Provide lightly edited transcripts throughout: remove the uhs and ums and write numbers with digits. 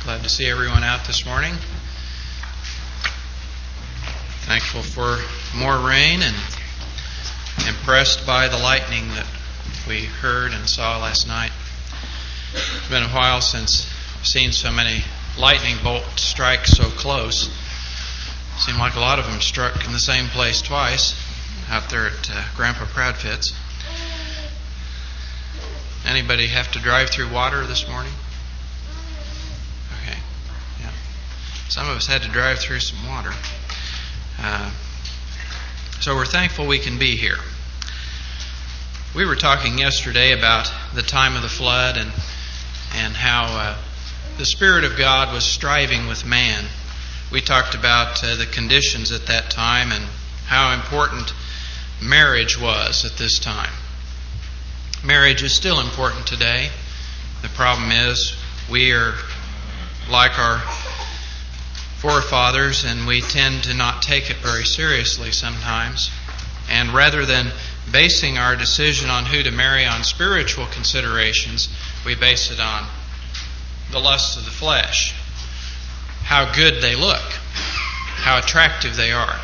Glad to see everyone out this morning. Thankful for more rain and impressed by the lightning that we heard and saw last night. It's been a while since I've seen so many lightning bolts strike so close. Seemed like a lot of them struck in the same place twice out there at Grandpa Proudfit's. Anybody have to drive through water this morning? Okay, yeah. Some of us had to drive through some water. So we're thankful we can be here. We were talking yesterday about the time of the flood and how the Spirit of God was striving with man. We talked about the conditions at that time and how important marriage was at this time. Marriage is still important today. The problem is we are like our forefathers and we tend to not take it very seriously sometimes. And rather than basing our decision on who to marry on spiritual considerations, we base it on the lusts of the flesh, how good they look, how attractive they are.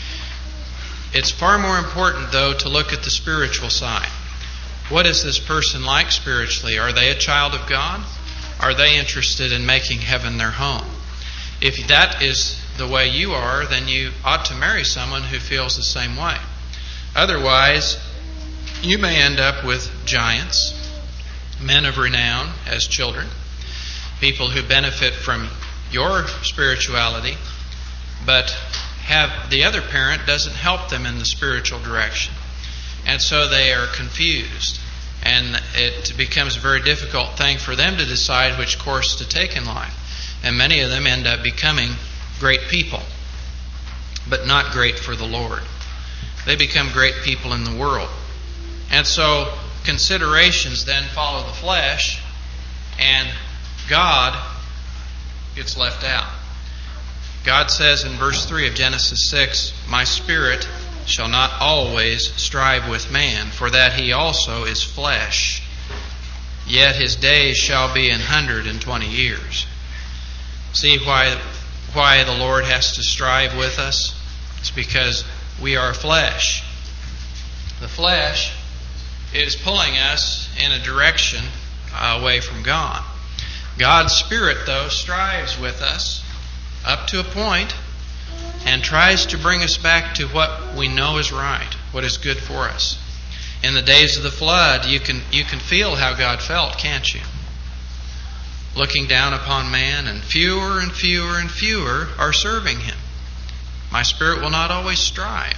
It's far more important, though, to look at the spiritual side. What is this person like spiritually? Are they a child of God? Are they interested in making heaven their home? If that is the way you are, then you ought to marry someone who feels the same way. Otherwise, you may end up with giants, men of renown as children, people who benefit from your spirituality, but have the other parent doesn't help them in the spiritual direction. And so they are confused. And it becomes a very difficult thing for them to decide which course to take in life. And many of them end up becoming great people, but not great for the Lord. They become great people in the world. And so considerations then follow the flesh, and God gets left out. God says in verse 3 of Genesis 6, "My spirit shall not always strive with man, for that he also is flesh. Yet his days shall be 120 years. See why the Lord has to strive with us? It's because we are flesh. The flesh is pulling us in a direction away from God. God's Spirit, though, strives with us up to a point and tries to bring us back to what we know is right, what is good for us. In the days of the flood, you can feel how God felt, can't you? Looking down upon man, and fewer and fewer and fewer are serving Him. My spirit will not always strive.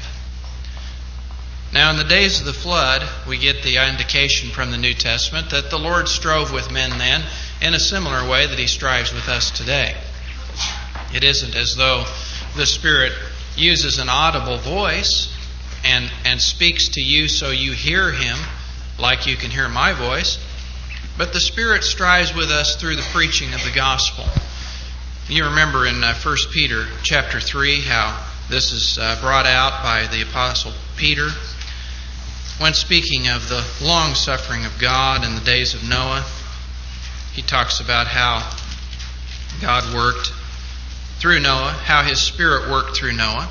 Now, in the days of the flood, we get the indication from the New Testament that the Lord strove with men then in a similar way that He strives with us today. It isn't as though the Spirit uses an audible voice and speaks to you so you hear Him like you can hear my voice. But the Spirit strives with us through the preaching of the gospel. You remember in 1 Peter chapter 3 how this is brought out by the Apostle Peter when speaking of the long suffering of God in the days of Noah. He talks about how God worked through Noah, how His Spirit worked through Noah.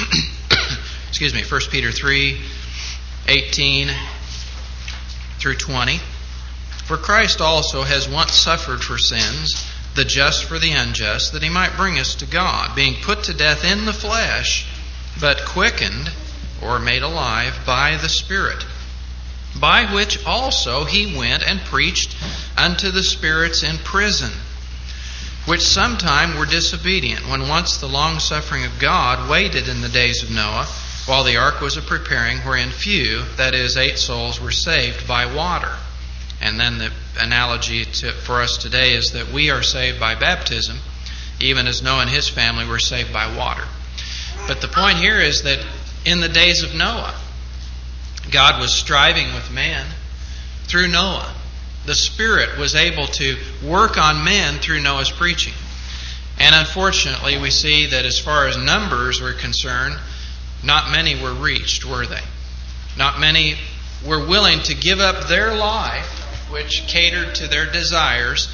1 Peter 3, 18 through 20. For Christ also has once suffered for sins, the just for the unjust, that He might bring us to God, being put to death in the flesh, but quickened, or made alive, by the Spirit, by which also He went and preached unto the spirits in prison, which sometime were disobedient, when once the long suffering of God waited in the days of Noah, while the ark was a preparing, wherein few, that is, 8 souls, were saved by water." And then the analogy for us today is that we are saved by baptism, even as Noah and his family were saved by water. But the point here is that in the days of Noah, God was striving with man through Noah. The Spirit was able to work on men through Noah's preaching. And unfortunately, we see that as far as numbers were concerned, not many were reached, were they? Not many were willing to give up their life, which catered to their desires,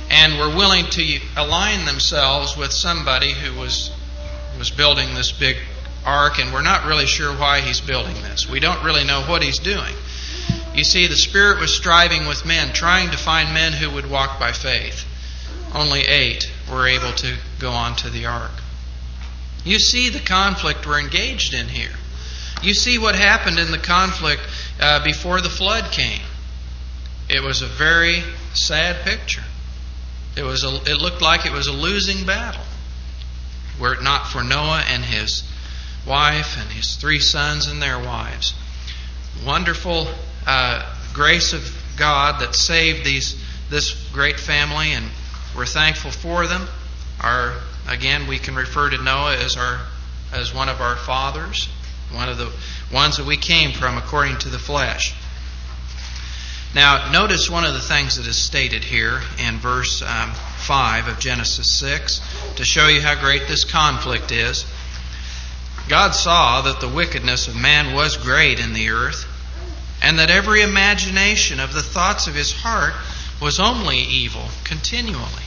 and were willing to align themselves with somebody who was building this big ark, and we're not really sure why he's building this. We don't really know what he's doing. You see, the Spirit was striving with men, trying to find men who would walk by faith. Only 8 were able to go on to the ark. You see the conflict we're engaged in here. You see what happened in the conflict before the flood came. It was a very sad picture. It looked like it was a losing battle. Were it not for Noah and his wife and his 3 sons and their wives. Wonderful grace of God that saved this great family, and we're thankful for them. Again, we can refer to Noah as one of our fathers, one of the ones that we came from according to the flesh. Now, notice one of the things that is stated here in verse 5 of Genesis 6 to show you how great this conflict is. God saw that the wickedness of man was great in the earth, and that every imagination of the thoughts of his heart was only evil continually.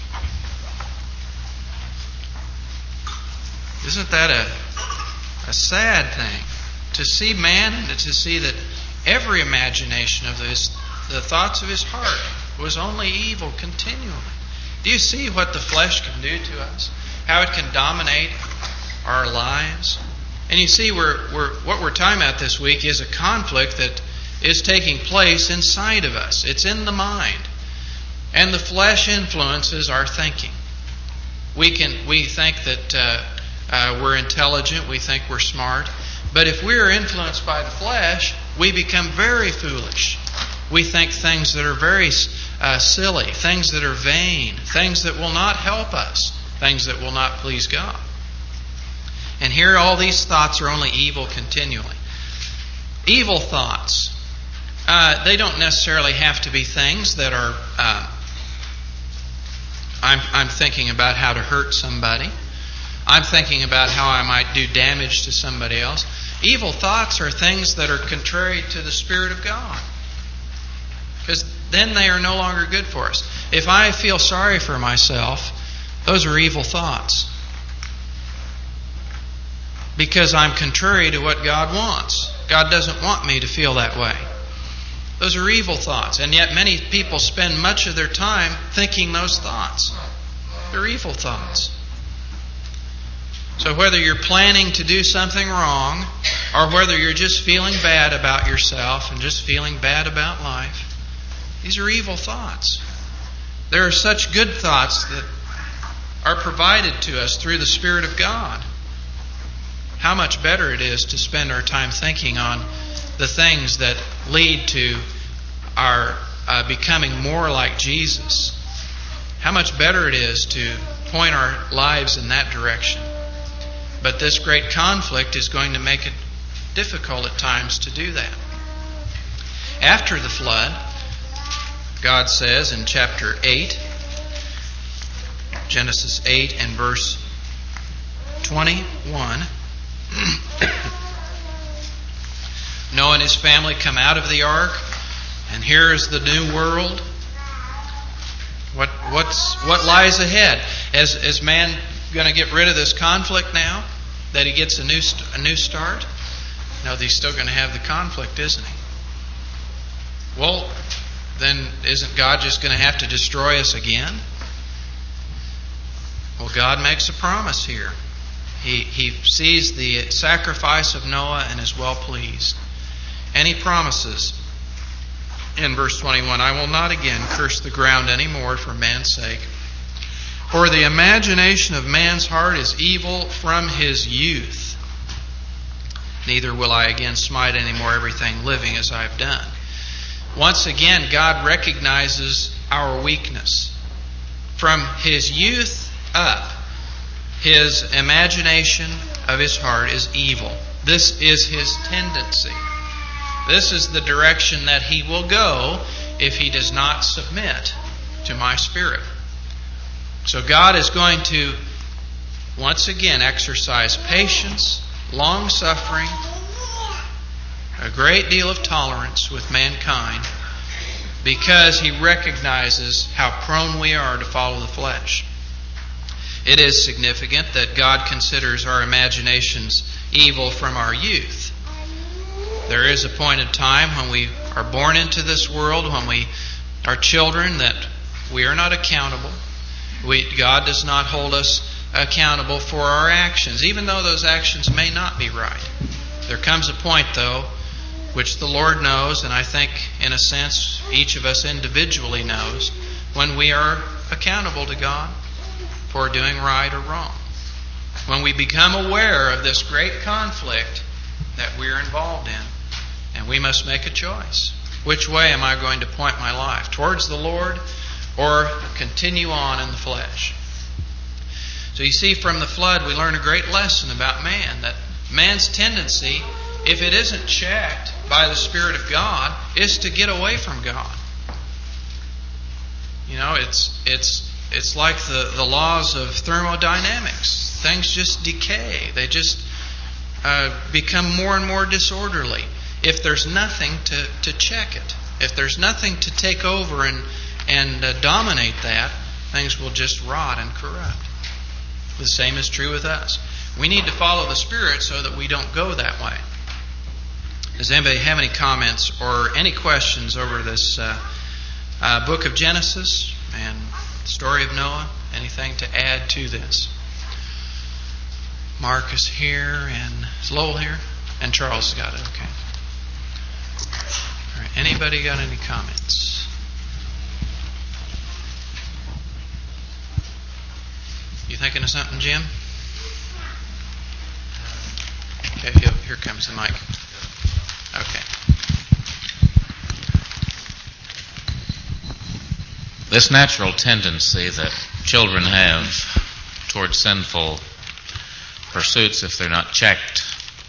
Isn't that a sad thing? To see man and to see that every imagination of the thoughts of his heart was only evil continually. Do you see what the flesh can do to us? How it can dominate our lives? And you see, what we're talking about this week is a conflict that is taking place inside of us. It's in the mind. And the flesh influences our thinking. We think that we're intelligent, we think we're smart. But if we're influenced by the flesh, we become very foolish. We think things that are very silly, things that are vain, things that will not help us, things that will not please God. And here all these thoughts are only evil continually. Evil thoughts. They don't necessarily have to be things that are... I'm thinking about how to hurt somebody. I'm thinking about how I might do damage to somebody else. Evil thoughts are things that are contrary to the Spirit of God. Because then they are no longer good for us. If I feel sorry for myself, those are evil thoughts. Because I'm contrary to what God wants. God doesn't want me to feel that way. Those are evil thoughts. And yet many people spend much of their time thinking those thoughts. They're evil thoughts. So whether you're planning to do something wrong, or whether you're just feeling bad about yourself and just feeling bad about life, these are evil thoughts. There are such good thoughts that are provided to us through the Spirit of God. How much better it is to spend our time thinking on the things that lead to our becoming more like Jesus. How much better it is to point our lives in that direction. But this great conflict is going to make it difficult at times to do that. After the flood, God says in chapter 8, Genesis 8 and verse 21, Noah and his family come out of the ark, and here is the new world. What lies ahead? Is man going to get rid of this conflict now that he gets a new start? No, he's still going to have the conflict, isn't he? Well, then isn't God just going to have to destroy us again? Well, God makes a promise here. He sees the sacrifice of Noah and is well pleased. And he promises in verse 21, I will not again curse the ground any more for man's sake. For the imagination of man's heart is evil from his youth. Neither will I again smite any more everything living as I have done. Once again, God recognizes our weakness. From his youth up, his imagination of his heart is evil. This is his tendency. This is the direction that he will go if he does not submit to my Spirit. So God is going to once again exercise patience, long-suffering, a great deal of tolerance with mankind because He recognizes how prone we are to follow the flesh. It is significant that God considers our imaginations evil from our youth. There is a point in time when we are born into this world, when we are children, that we are not accountable. God does not hold us accountable for our actions, even though those actions may not be right. There comes a point, though, which the Lord knows, and I think, in a sense, each of us individually knows, when we are accountable to God for doing right or wrong. When we become aware of this great conflict that we're involved in, and we must make a choice. Which way am I going to point my life? Towards the Lord or continue on in the flesh? So you see, from the flood we learn a great lesson about man, that man's tendency, if it isn't checked by the Spirit of God, is to get away from God. You know, it's like the laws of thermodynamics. Things just decay. They just become more and more disorderly. If there's nothing to check it, if there's nothing to take over and dominate that, things will just rot and corrupt. The same is true with us. We need to follow the Spirit so that we don't go that way. Does anybody have any comments or any questions over this book of Genesis and the story of Noah? Anything to add to this? Mark is here, and is Lowell here? And Charles has got it, okay. All right. Anybody got any comments? You thinking of something, Jim? Okay, here comes the mic. Okay. This natural tendency that children have towards sinful pursuits, if they're not checked,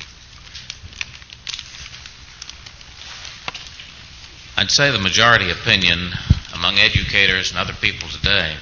I'd say the majority opinion among educators and other people today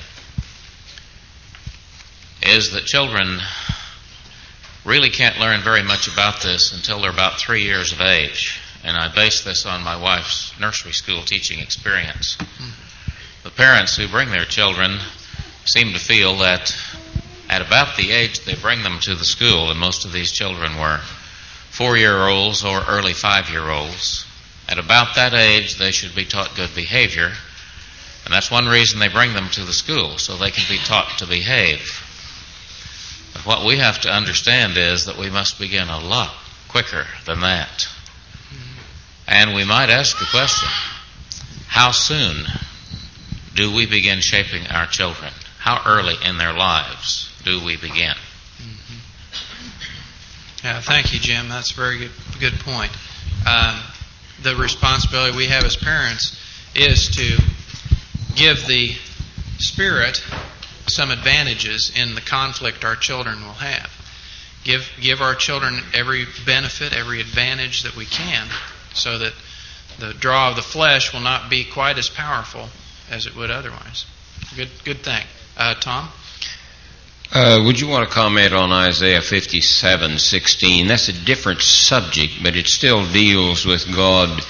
is that children really can't learn very much about this until they're about 3 years of age. And I base this on my wife's nursery school teaching experience. The parents who bring their children seem to feel that at about the age they bring them to the school, and most of these children were 4-year-olds or early 5-year-olds, at about that age they should be taught good behavior. And that's one reason they bring them to the school, so they can be taught to behave. But what we have to understand is that we must begin a lot quicker than that. And we might ask the question, how soon do we begin shaping our children? How early in their lives do we begin? Yeah, thank you, Jim. That's a very good point. The responsibility we have as parents is to give the Spirit some advantages in the conflict our children will have. Give our children every benefit, every advantage that we can, so that the draw of the flesh will not be quite as powerful as it would otherwise. Good thing. Tom? Would you want to comment on Isaiah 57:16? That's a different subject, but it still deals with God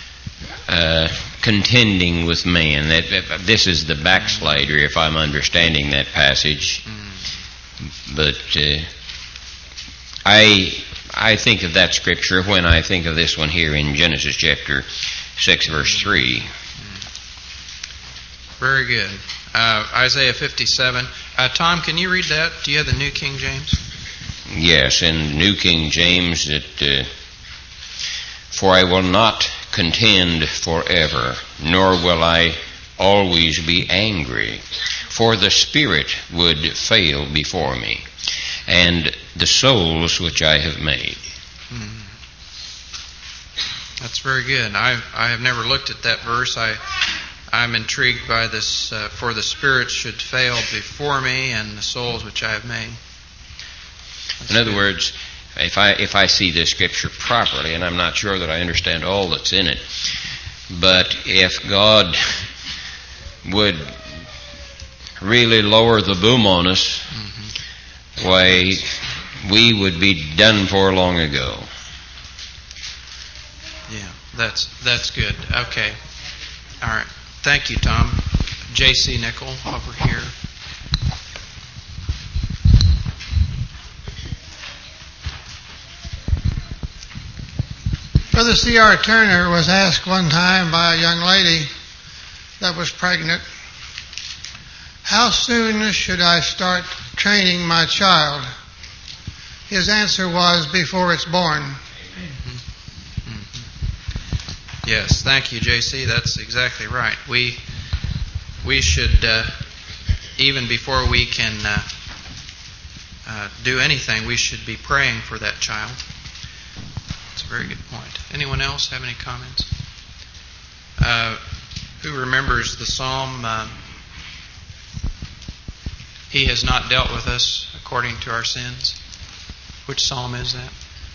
contending with man. This is the backslider, if I'm understanding that passage. But I think of that scripture when I think of this one here in Genesis chapter 6, verse 3. Very good. Isaiah 57. Tom, can you read that? Do you have the New King James? Yes, in New King James, for I will not contend forever, nor will I always be angry, for the Spirit would fail before me, and the souls which I have made. That's very good. I have never looked at that verse. I'm intrigued by this, for the Spirit should fail before me, and the souls which I have made. In other words, if I see this scripture properly, and I'm not sure that I understand all that's in it, but if God would really lower the boom on us, why, we would be done for long ago. Yeah, that's good. Okay. All right. Thank you, Tom. J.C. Nickel over here. Brother C.R. Turner was asked one time by a young lady that was pregnant, how soon should I start training my child? His answer was, before it's born. Yes, thank you, J.C. That's exactly right. We should, even before we can do anything, we should be praying for that child. That's a very good point. Anyone else have any comments? Who remembers the psalm, He has not dealt with us according to our sins? Which psalm is that?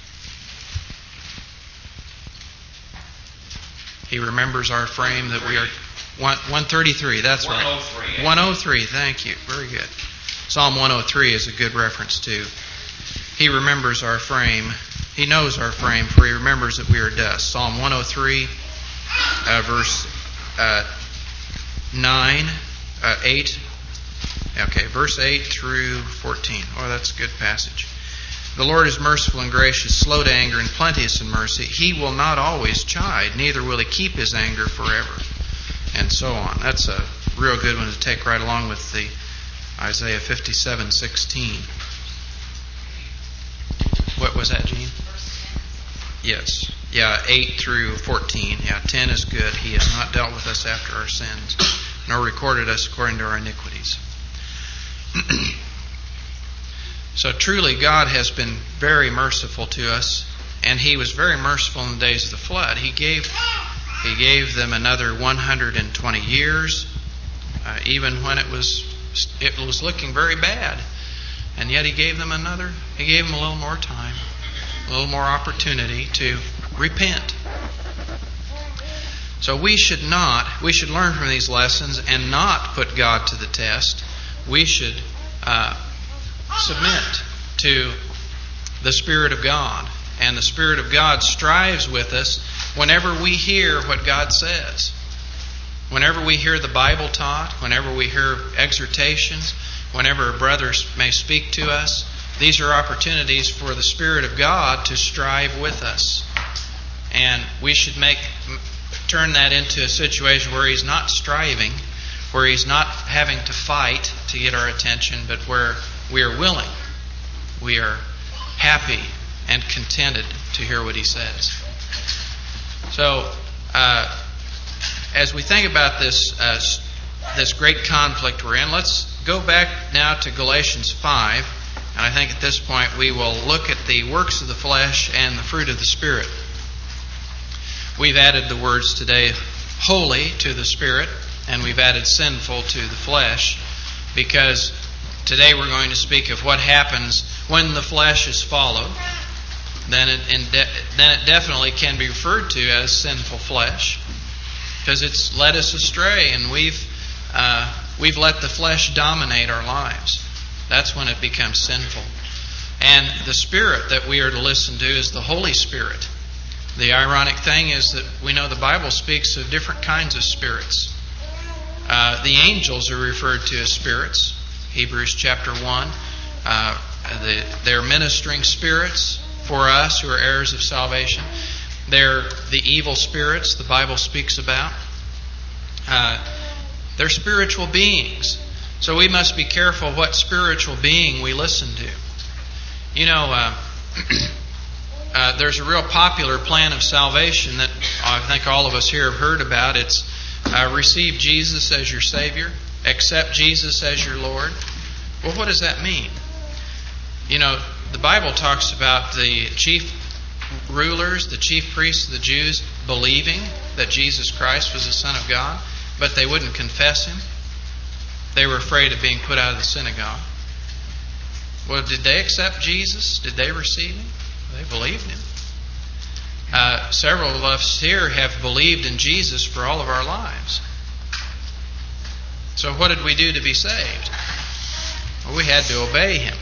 He remembers our frame that we are... 133, that's right. 103. 103, thank you. Very good. Psalm 103 is a good reference too. He remembers our frame. He knows our frame, for He remembers that we are dust. Psalm 103, verse 8. Okay, verse 8 through 14. Oh, that's a good passage. The Lord is merciful and gracious, slow to anger and plenteous in mercy. He will not always chide, neither will He keep His anger forever. And so on. That's a real good one to take right along with the Isaiah 57:16. What was that, Gene? Yes. Yeah, 8 through 14. Yeah, 10 is good. He has not dealt with us after our sins, nor recorded us according to our iniquities. So truly God has been very merciful to us, and He was very merciful in the days of the flood. He gave them another 120 years, even when it was looking very bad. And yet He gave them a little more time, a little more opportunity to repent. So we should learn from these lessons and not put God to the test. We should submit to the Spirit of God. And the Spirit of God strives with us whenever we hear what God says. Whenever we hear the Bible taught, whenever we hear exhortations, whenever a brother may speak to us, these are opportunities for the Spirit of God to strive with us. And we should turn that into a situation where He's not striving, where He's not having to fight to get our attention, but where we are willing. We are happy and contented to hear what He says. So, as we think about this great conflict we're in, let's go back now to Galatians 5, and I think at this point we will look at the works of the flesh and the fruit of the Spirit. We've added the words today, holy to the Spirit, and we've added sinful to the flesh, because today we're going to speak of what happens when the flesh is followed. Then it definitely can be referred to as sinful flesh, because it's led us astray, and we've let the flesh dominate our lives. That's when it becomes sinful. And the Spirit that we are to listen to is the Holy Spirit. The ironic thing is that we know the Bible speaks of different kinds of spirits. The angels are referred to as spirits. Hebrews chapter 1. They're ministering spirits for us who are heirs of salvation. They're the evil spirits the Bible speaks about. They're spiritual beings. So we must be careful what spiritual being we listen to. You know, there's a real popular plan of salvation that I think all of us here have heard about. It's receive Jesus as your Savior, accept Jesus as your Lord. Well, what does that mean? You know, the Bible talks about the chief rulers, the chief priests of the Jews, believing that Jesus Christ was the Son of God, but they wouldn't confess Him. They were afraid of being put out of the synagogue. Well, did they accept Jesus? Did they receive Him? They believed Him. Several of us here have believed in Jesus for all of our lives. So what did we do to be saved? Well, we had to obey Him.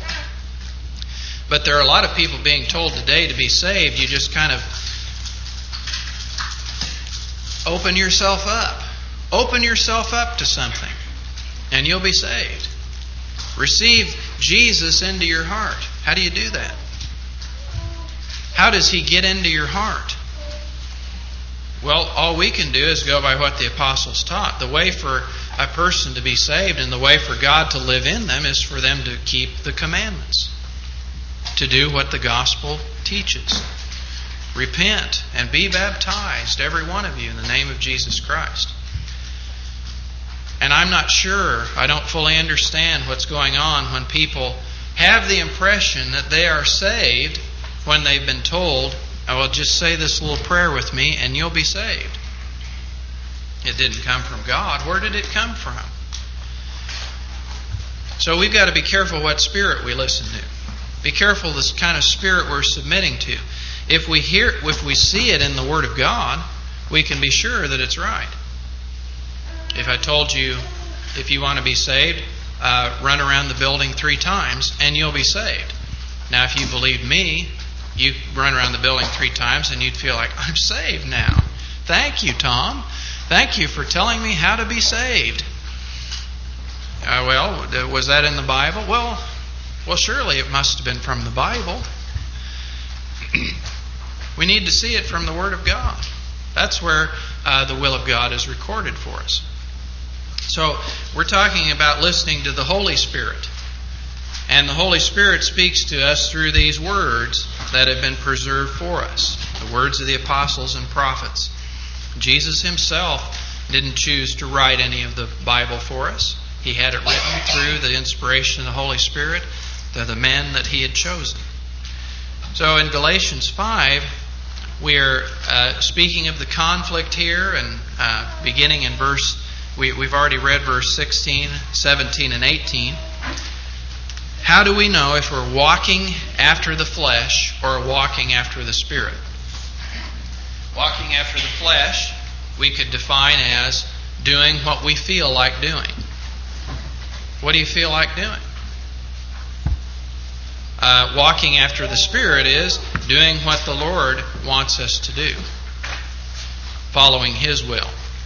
But there are a lot of people being told today to be saved, you just kind of open yourself up. Open yourself up to something, and you'll be saved. Receive Jesus into your heart. How do you do that? How does He get into your heart? Well, all we can do is go by what the apostles taught. The way for a person to be saved and the way for God to live in them is for them to keep the commandments, to do what the gospel teaches. Repent and be baptized, every one of you, in the name of Jesus Christ. And I'm not sure, I don't fully understand what's going on when people have the impression that they are saved when they've been told, "Well, just say this little prayer with me and you'll be saved." It didn't come from God. Where did it come from? So we've got to be careful what spirit we listen to. Be careful this kind of spirit we're submitting to. If we see it in the Word of God, we can be sure that it's right. If I told you, if you want to be saved, run around the building 3 times and you'll be saved. Now, if you believed me, you run around the building 3 times and you'd feel like, I'm saved now. Thank you, Tom. Thank you for telling me how to be saved. Well, was that in the Bible? Well, surely it must have been from the Bible. We need to see it from the Word of God. That's where the will of God is recorded for us. So we're talking about listening to the Holy Spirit. And the Holy Spirit speaks to us through these words that have been preserved for us. The words of the apostles and prophets. Jesus Himself didn't choose to write any of the Bible for us. He had it written through the inspiration of the Holy Spirit to the men that He had chosen. So in Galatians 5, we're speaking of the conflict here, and beginning in we've already read verse 16, 17, and 18. How do we know if we're walking after the flesh or walking after the Spirit? Walking after the flesh, we could define as doing what we feel like doing. What do you feel like doing? Walking after the Spirit is doing what the Lord wants us to do, following His will.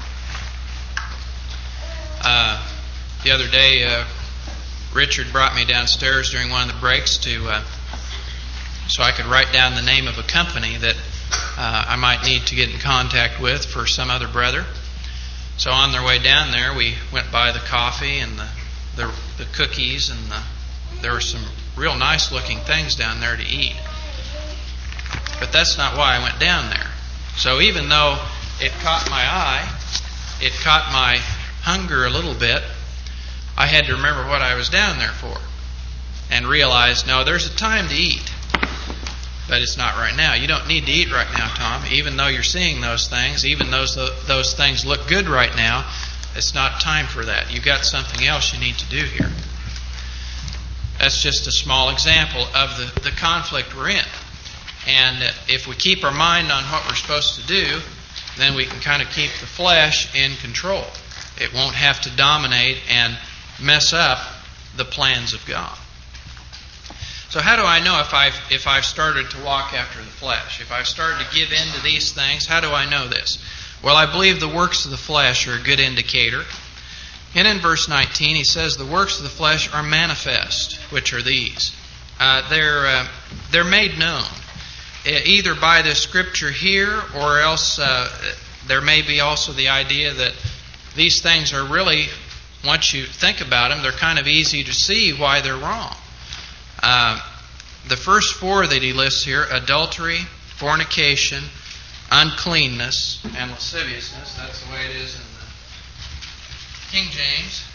The other day, Richard brought me downstairs during one of the breaks so I could write down the name of a company that I might need to get in contact with for some other brother. So on their way down there, we went by the coffee and the cookies, and there were some real nice looking things down there to eat. But that's not why I went down there. So even though it caught my eye, it caught my hunger a little bit, I had to remember what I was down there for and realize, no, there's a time to eat, but it's not right now. You don't need to eat right now, Tom. Even though you're seeing those things, even though those things look good right now, it's not time for that. You've got something else you need to do here. That's just a small example of the conflict we're in. And if we keep our mind on what we're supposed to do, then we can kind of keep the flesh in control. It won't have to dominate and mess up the plans of God. So how do I know if I've started to walk after the flesh? If I've started to give in to these things, how do I know this? Well, I believe the works of the flesh are a good indicator. And in verse 19, he says, the works of the flesh are manifest, which are these. They're made known, either by the scripture here, or else there may be also the idea that these things are really, once you think about them, they're kind of easy to see why they're wrong. The first 4 that he lists here, adultery, fornication, uncleanness, and lasciviousness. That's the way it is in the King James.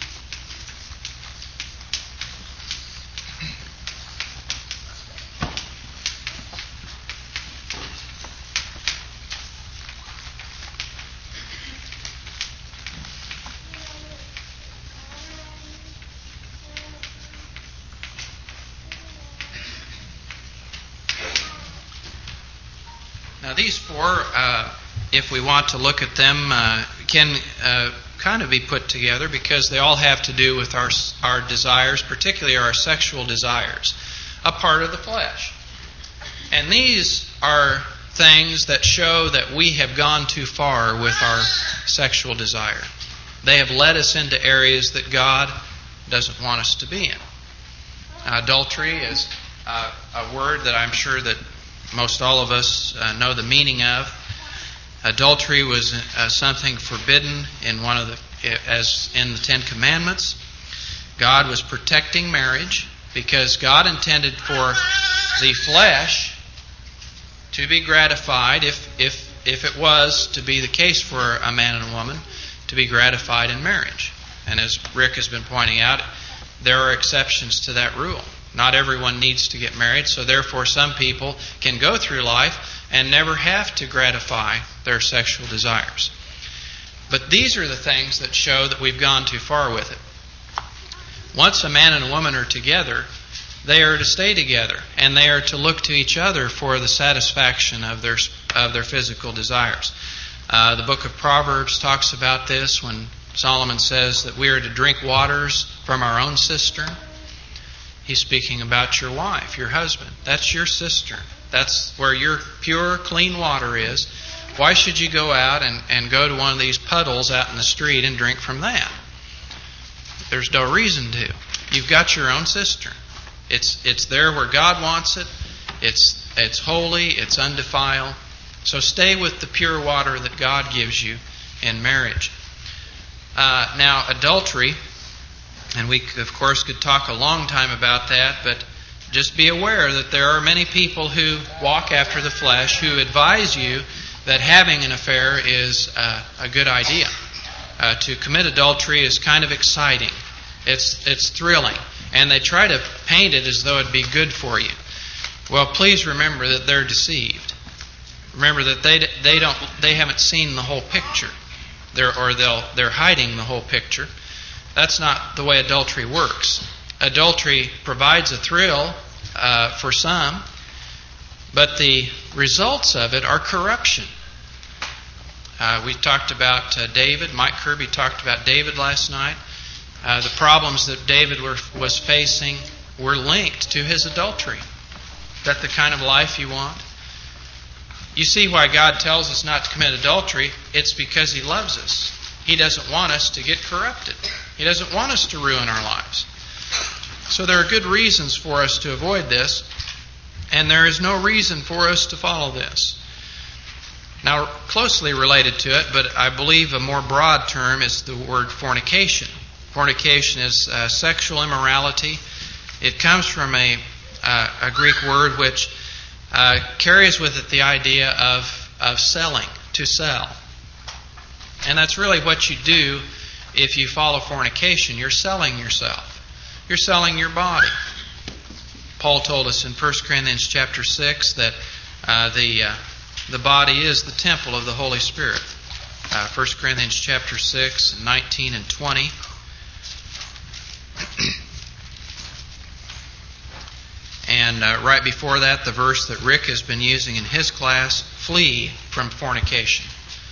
Now these 4, if we want to look at them, can kind of be put together because they all have to do with our desires, particularly our sexual desires, a part of the flesh. And these are things that show that we have gone too far with our sexual desire. they have led us into areas that God doesn't want us to be in. Adultery is a word that I'm sure that most all of us know the meaning of. Adultery was something forbidden as in the Ten Commandments. God was protecting marriage because God intended for the flesh to be gratified, if it was to be the case for a man and a woman, to be gratified in marriage. And as Rick has been pointing out, there are exceptions to that rule. Not everyone needs to get married, so therefore some people can go through life and never have to gratify their sexual desires. But these are the things that show that we've gone too far with it. Once a man and a woman are together, they are to stay together, and they are to look to each other for the satisfaction of their physical desires. The book of Proverbs talks about this when Solomon says that we are to drink waters from our own cistern. He's speaking about your wife, your husband. That's your cistern. That's where your pure, clean water is. Why should you go out and go to one of these puddles out in the street and drink from that? There's no reason to. You've got your own cistern. It's there where God wants it. It's holy. It's undefiled. So stay with the pure water that God gives you in marriage. Now, adultery, and we, of course, could talk a long time about that, but just be aware that there are many people who walk after the flesh who advise you that having an affair is a good idea. To commit adultery is kind of exciting. It's thrilling. And they try to paint it as though it'd be good for you. Well, please remember that they're deceived. Remember that they haven't seen the whole picture. They're hiding the whole picture. That's not the way adultery works. Adultery provides a thrill for some, but the results of it are corruption. We talked about David. Mike Kirby talked about David last night. The problems that David was facing were linked to his adultery. Is that the kind of life you want? You see why God tells us not to commit adultery. It's because He loves us. He doesn't want us to get corrupted. He doesn't want us to ruin our lives. So there are good reasons for us to avoid this, and there is no reason for us to follow this. Now, closely related to it, but I believe a more broad term, is the word fornication. Fornication is sexual immorality. It comes from a Greek word which carries with it the idea of selling, to sell. And that's really what you do if you follow fornication. You're selling yourself. You're selling your body. Paul told us in 1 Corinthians chapter 6 that the body is the temple of the Holy Spirit. 1 Corinthians chapter 6, 19 and 20. And right before that, the verse that Rick has been using in his class, flee from fornication.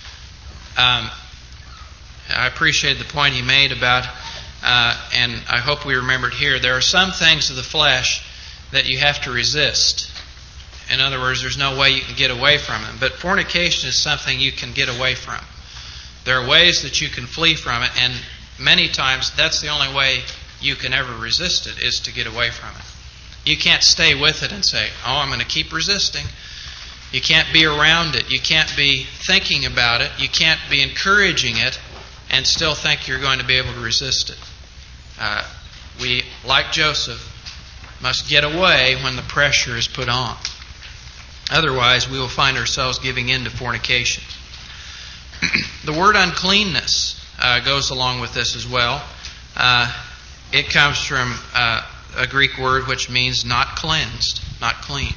I appreciate the point he made about, and I hope we remembered here, there are some things of the flesh that you have to resist. In other words, there's no way you can get away from them. But fornication is something you can get away from. There are ways that you can flee from it, and many times that's the only way you can ever resist it, is to get away from it. You can't stay with it and say, I'm going to keep resisting. You can't be around it. You can't be thinking about it. You can't be encouraging it and still think you're going to be able to resist it. We, like Joseph, must get away when the pressure is put on. Otherwise, we will find ourselves giving in to fornication. The word uncleanness goes along with this as well. It comes from a Greek word which means not cleansed, not clean.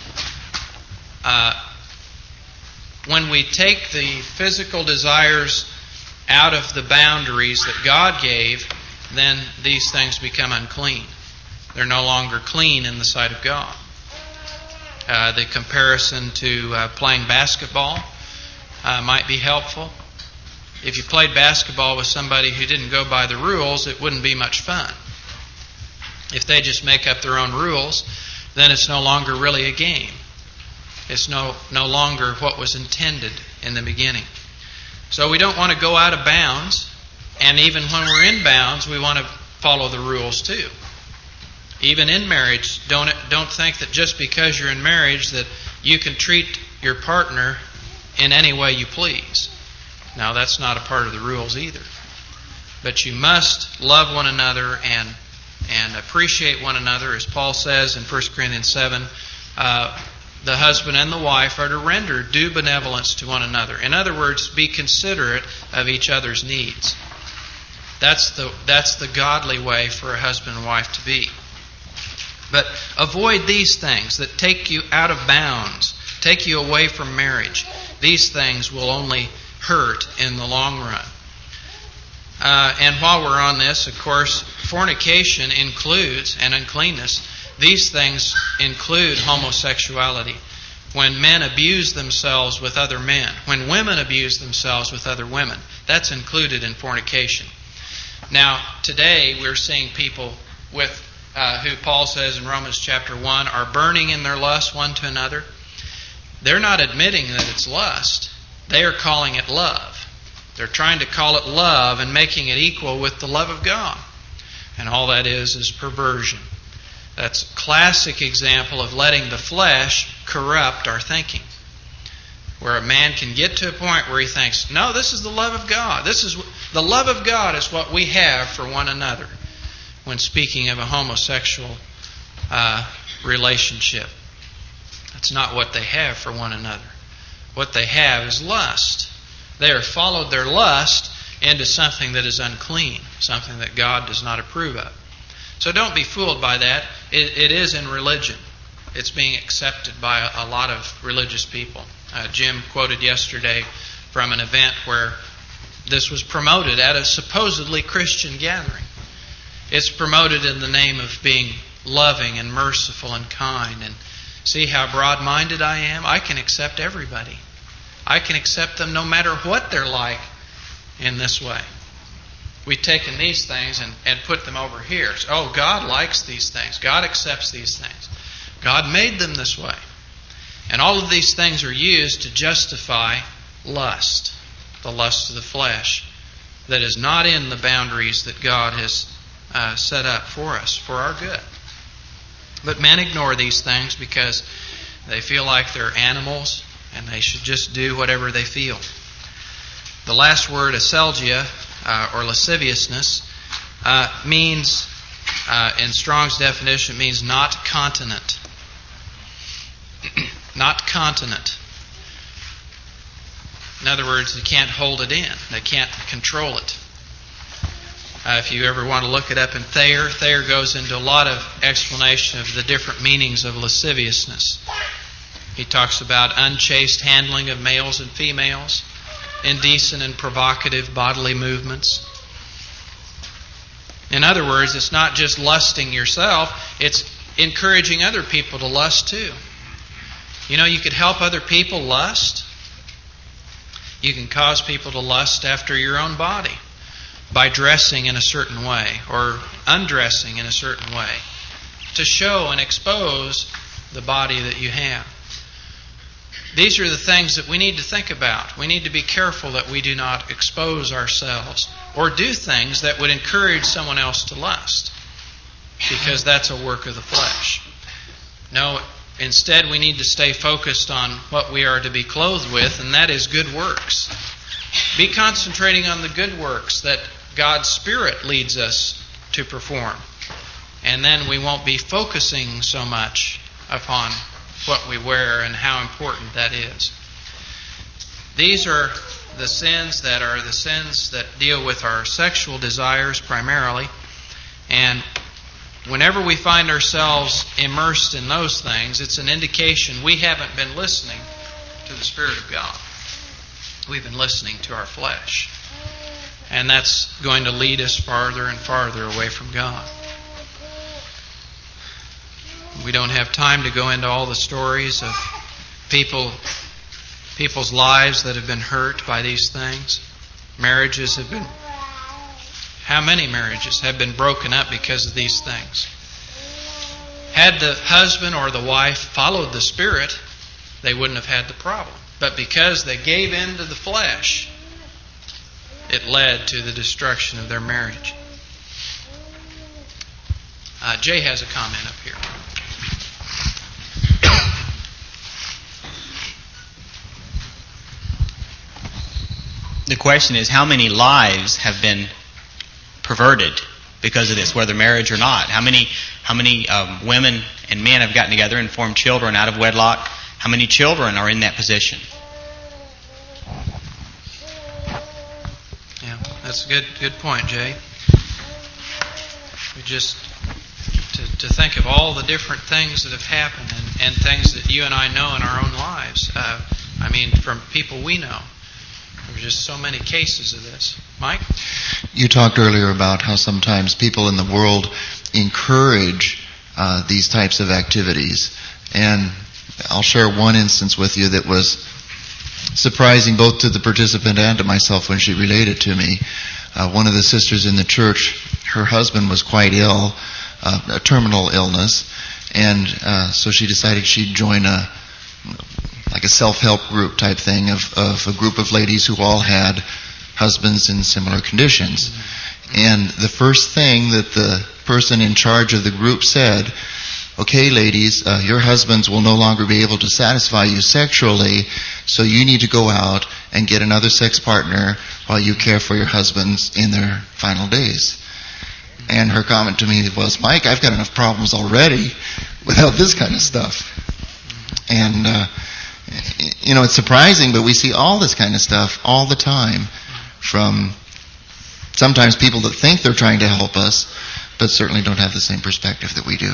When we take the physical desires out of the boundaries that God gave, then these things become unclean. They're no longer clean in the sight of God. The comparison to playing basketball might be helpful. If you played basketball with somebody who didn't go by the rules, it wouldn't be much fun. If they just make up their own rules, then it's no longer really a game. It's no longer what was intended in the beginning. So we don't want to go out of bounds. And even when we're in bounds, we want to follow the rules too. Even in marriage, don't think that just because you're in marriage that you can treat your partner in any way you please. Now, that's not a part of the rules either. But you must love one another and appreciate one another. As Paul says in 1 Corinthians 7, the husband and the wife are to render due benevolence to one another. In other words, be considerate of each other's needs. That's the godly way for a husband and wife to be. But avoid these things that take you out of bounds, take you away from marriage. These things will only hurt in the long run. And while we're on this, of course, fornication includes, and uncleanness, these things include homosexuality. When men abuse themselves with other men, when women abuse themselves with other women, that's included in fornication. Now, today we're seeing people with who Paul says in Romans chapter 1 are burning in their lust one to another. They're not admitting that it's lust. They are calling it love. They're trying to call it love and making it equal with the love of God. And all that is perversion. That's a classic example of letting the flesh corrupt our thinking. Where a man can get to a point where he thinks, no, this is the love of God. The love of God is what we have for one another. When speaking of a homosexual relationship, that's not what they have for one another. What they have is lust. They have followed their lust into something that is unclean, something that God does not approve of. So don't be fooled by that. It is in religion. It's being accepted by a lot of religious people. Jim quoted yesterday from an event where this was promoted at a supposedly Christian gathering. It's promoted in the name of being loving and merciful and kind. And see how broad-minded I am? I can accept everybody. I can accept them no matter what they're like in this way. We've taken these things and put them over here. So, oh, God likes these things. God accepts these things. God made them this way. And all of these things are used to justify lust, the lust of the flesh, that is not in the boundaries that God has set up for us, for our good. But men ignore these things because they feel like they're animals and they should just do whatever they feel. The last word, aselgia, or lasciviousness, means, in Strong's definition, means not continent. Not continent. In other words, they can't hold it in. They can't control it. If you ever want to look it up in Thayer, Thayer goes into a lot of explanation of the different meanings of lasciviousness. He talks about unchaste handling of males and females, indecent and provocative bodily movements. In other words, it's not just lusting yourself, it's encouraging other people to lust too. You know, you could help other people lust. You can cause people to lust after your own body by dressing in a certain way or undressing in a certain way to show and expose the body that you have. These are the things that we need to think about. We need to be careful that we do not expose ourselves or do things that would encourage someone else to lust, because that's a work of the flesh. No, instead we need to stay focused on what we are to be clothed with, and that is good works. Be concentrating on the good works that God's Spirit leads us to perform. And then we won't be focusing so much upon what we wear and how important that is. These are the sins that deal with our sexual desires primarily. And whenever we find ourselves immersed in those things, it's an indication we haven't been listening to the Spirit of God. We've been listening to our flesh. And that's going to lead us farther and farther away from God. We don't have time to go into all the stories of people's lives that have been hurt by these things. Marriages have been... How many marriages have been broken up because of these things? Had the husband or the wife followed the Spirit, they wouldn't have had the problem. But because they gave in to the flesh, it led to the destruction of their marriage. Jay has a comment up here. The question is, how many lives have been perverted because of this, whether marriage or not? How many women and men have gotten together and formed children out of wedlock? How many children are in that position? Yeah, that's a good point, Jay. We just to think of all the different things that have happened and things that you and I know in our own lives. From people we know. There's just so many cases of this. Mike? You talked earlier about how sometimes people in the world encourage these types of activities. And I'll share one instance with you that was surprising both to the participant and to myself when she related to me. One of the sisters in the church, her husband was quite ill, a terminal illness, and so she decided she'd join a self-help group type thing of a group of ladies who all had husbands in similar conditions. And the first thing that the person in charge of the group said, okay, ladies, your husbands will no longer be able to satisfy you sexually, so you need to go out and get another sex partner while you care for your husbands in their final days. And her comment to me was, Mike, I've got enough problems already without this kind of stuff. And it's surprising, but we see all this kind of stuff all the time from sometimes people that think they're trying to help us, but certainly don't have the same perspective that we do.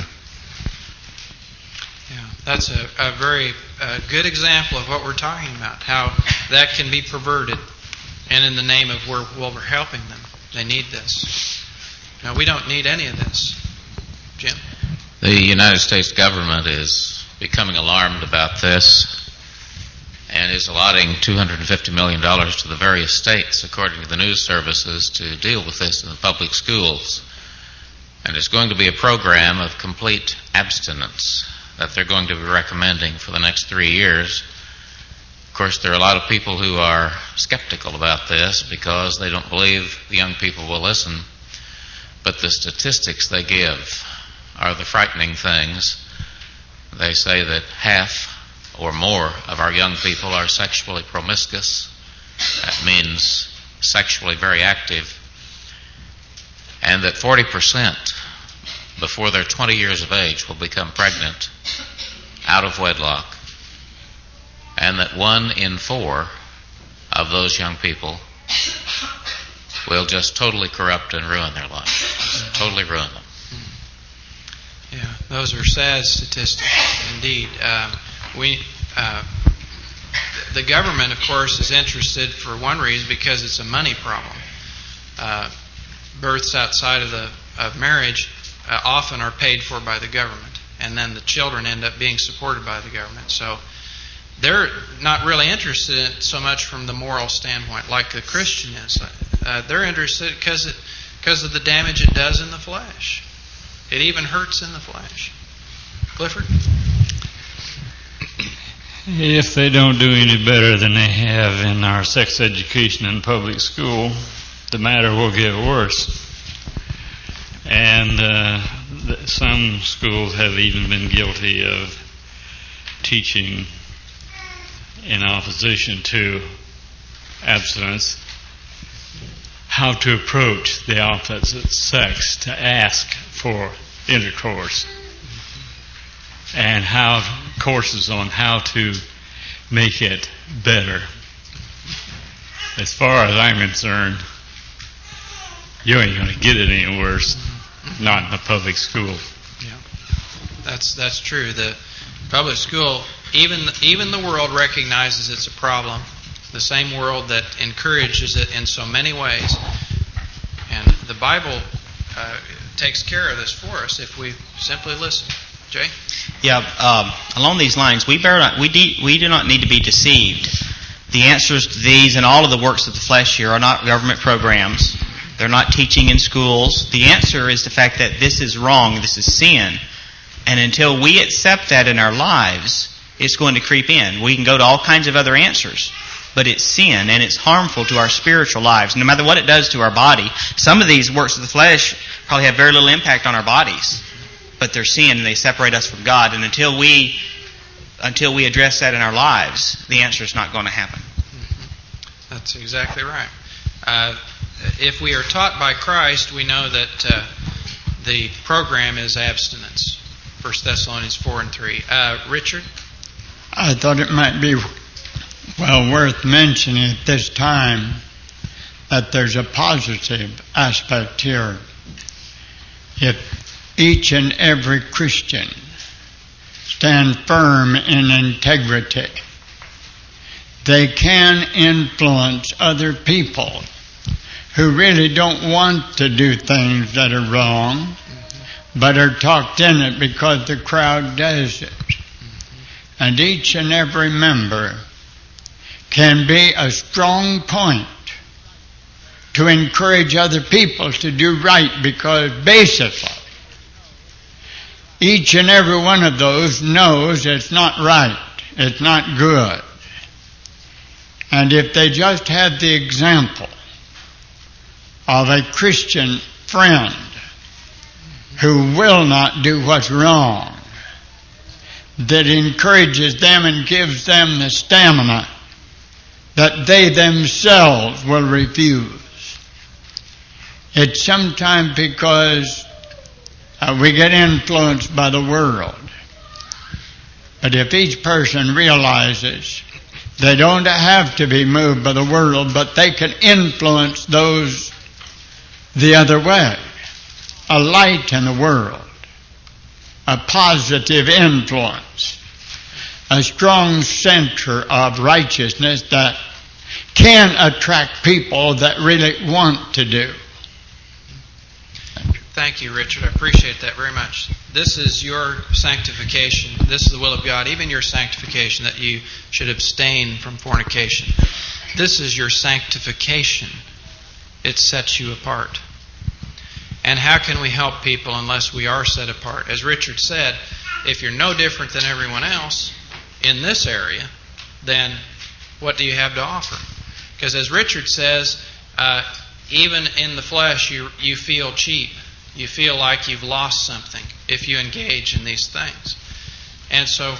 Yeah, that's a very good example of what we're talking about, how that can be perverted, and in the name of we're helping them. They need this. No, we don't need any of this. Jim? The United States government is becoming alarmed about this and is allotting $250 million to the various states, according to the news services, to deal with this in the public schools. And it's going to be a program of complete abstinence that they're going to be recommending for the next 3 years. Of course, there are a lot of people who are skeptical about this because they don't believe the young people will listen. But the statistics they give are the frightening things. They say that half or more of our young people are sexually promiscuous. That means sexually very active. And that 40% before they're 20 years of age will become pregnant out of wedlock. And that 1 in 4 of those young people will just totally corrupt and ruin their life. Totally ruin them. Yeah, those are sad statistics indeed. The government, of course, is interested for one reason because it's a money problem. Births outside of marriage often are paid for by the government, and then the children end up being supported by the government. So they're not really interested in it so much from the moral standpoint, like the Christian is. They're interested because of the damage it does in the flesh. It even hurts in the flesh. Clifford? If they don't do any better than they have in our sex education in public school, the matter will get worse. And some schools have even been guilty of teaching in opposition to abstinence how to approach the opposite sex to ask for intercourse, and courses on how to make it better. As far as I'm concerned, you ain't going to get it any worse, not in the public school. Yeah, that's true. The public school, even the world recognizes it's a problem. The same world that encourages it in so many ways, and the Bible takes care of this for us if we simply listen. Jay? Yeah, along these lines, we do not need to be deceived. The answers to these and all of the works of the flesh here are not government programs. They're not teaching in schools. The answer is the fact that this is wrong, this is sin. And until we accept that in our lives, it's going to creep in. We can go to all kinds of other answers. but it's sin, and it's harmful to our spiritual lives. No matter what it does to our body, some of these works of the flesh probably have very little impact on our bodies, but they're sin and they separate us from God. And until we address that in our lives, the answer is not going to happen. That's exactly right. If we are taught by Christ, we know that the program is abstinence. 1 Thessalonians 4 and 3. Richard? I thought it might be well worth mentioning at this time that there's a positive aspect here. If each and every Christian stand firm in integrity, they can influence other people who really don't want to do things that are wrong, but are talked in it because the crowd does it. And each and every member can be a strong point to encourage other people to do right, because basically each and every one of those knows it's not right, it's not good. And if they just have the example of a Christian friend who will not do what's wrong, that encourages them and gives them the stamina that they themselves will refuse. It's sometimes because we get influenced by the world. But if each person realizes they don't have to be moved by the world, but they can influence those the other way, a light in the world, a positive influence, a strong center of righteousness that can attract people that really want to do. Thank you, Richard. I appreciate that very much. This is your sanctification. This is the will of God, even your sanctification, that you should abstain from fornication. This is your sanctification. It sets you apart. And how can we help people unless we are set apart? As Richard said, if you're no different than everyone else in this area, then what do you have to offer? Because as Richard says, even in the flesh you feel cheap. You feel like you've lost something if you engage in these things. And so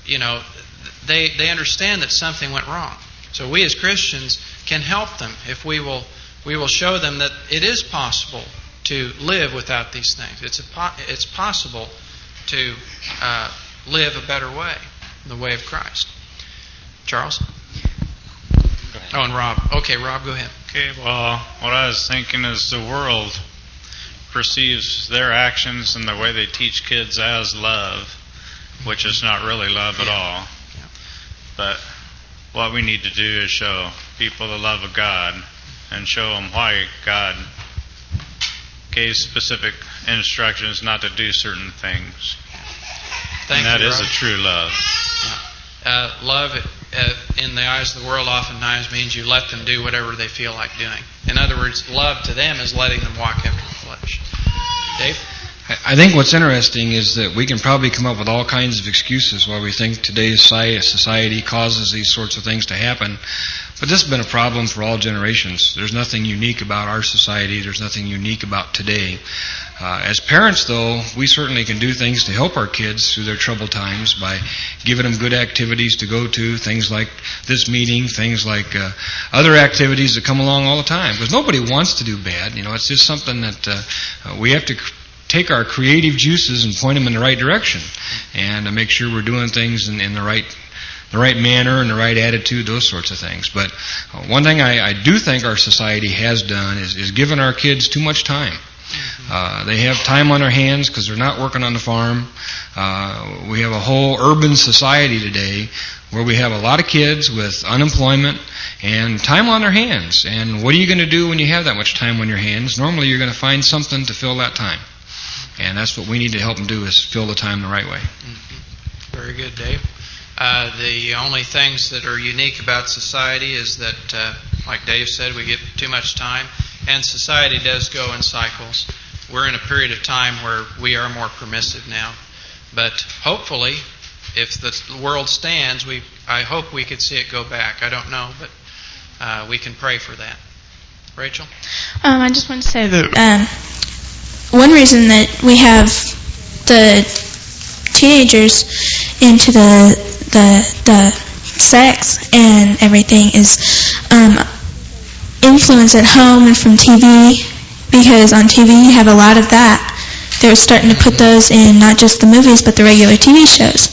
they understand that something went wrong. So we as Christians can help them if we will show them that it is possible to live without these things. It's possible to live a better way, the way of Christ. Charles? Oh, and Rob. Okay, Rob, go ahead. Okay, well, what I was thinking is the world perceives their actions and the way they teach kids as love, which is not really love at all. Yeah. But what we need to do is show people the love of God and show them why God gave specific instructions not to do certain things. Thank and that you, is Rob. a true love. Love, in the eyes of the world, oftentimes means you let them do whatever they feel like doing. In other words, love to them is letting them walk after the flesh. Dave? I think what's interesting is that we can probably come up with all kinds of excuses why we think today's society causes these sorts of things to happen. But this has been a problem for all generations. There's nothing unique about our society. There's nothing unique about today. As parents, though, we certainly can do things to help our kids through their troubled times by giving them good activities to go to, things like this meeting, things like other activities that come along all the time. Because nobody wants to do bad. It's just something that we have to take our creative juices and point them in the right direction and make sure we're doing things in the right manner and the right attitude, those sorts of things. But one thing I do think our society has done is given our kids too much time. They have time on their hands because they're not working on the farm. We have a whole urban society today where we have a lot of kids with unemployment and time on their hands. And what are you going to do when you have that much time on your hands? Normally you're going to find something to fill that time. And that's what we need to help them do, is fill the time the right way. Mm-hmm. Very good, Dave. The only things that are unique about society is that, like Dave said, we get too much time, and society does go in cycles. We're in a period of time where we are more permissive now. But hopefully, if the world stands, I hope we could see it go back. I don't know, but we can pray for that. Rachel? I just want to say that one reason that we have the teenagers into the sex and everything is influence at home and from TV, because on TV you have a lot of that. They're starting to put those in not just the movies but the regular TV shows.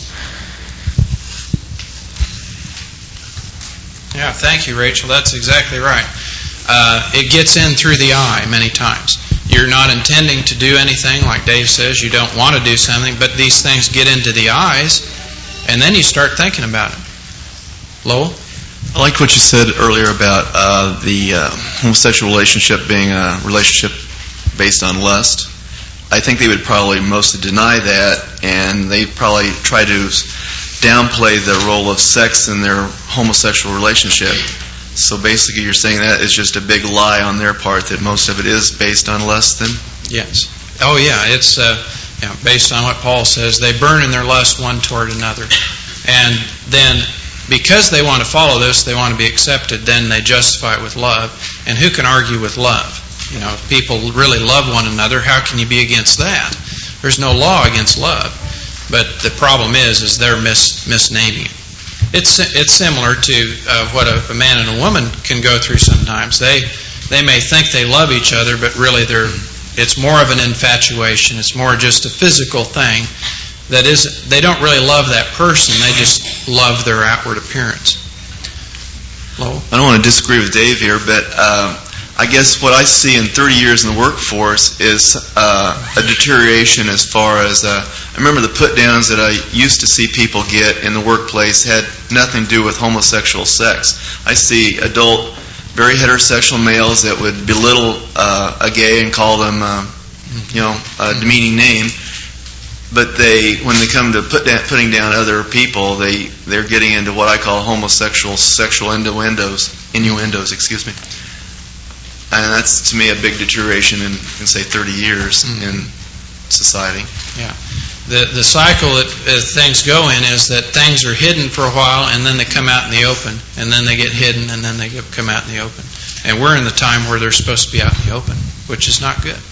Yeah, thank you, Rachel. That's exactly right. It gets in through the eye many times. You're not intending to do anything, like Dave says. You don't want to do something, but these things get into the eyes, and then you start thinking about it. Lowell? I liked what you said earlier about the homosexual relationship being a relationship based on lust. I think they would probably mostly deny that, and they probably try to downplay the role of sex in their homosexual relationship. So basically you're saying that is just a big lie on their part, that most of it is based on lust then? Yes. Oh yeah, it's based on what Paul says. They burn in their lust one toward another. And then because they want to follow this, they want to be accepted, then they justify it with love. And who can argue with love? You know, if people really love one another, how can you be against that? There's no law against love. But the problem is they're misnaming it. It's similar to what a man and a woman can go through sometimes. They may think they love each other, but really it's more of an infatuation. It's more just a physical thing. That is, they don't really love that person. They just love their outward appearance. Lowell? I don't want to disagree with Dave here, but I guess what I see in 30 years in the workforce is a deterioration as far as I remember the put-downs that I used to see people get in the workplace had nothing to do with homosexual sex. I see adult, very heterosexual males that would belittle a gay and call them, a demeaning name. But when they come to putting down other people, they're getting into what I call homosexual sexual innuendos. Excuse me. And that's, to me, a big deterioration in say, 30 years in society. Yeah. The cycle that things go in is that things are hidden for a while, and then they come out in the open, and then they get hidden, and then they come out in the open. And we're in the time where they're supposed to be out in the open, which is not good.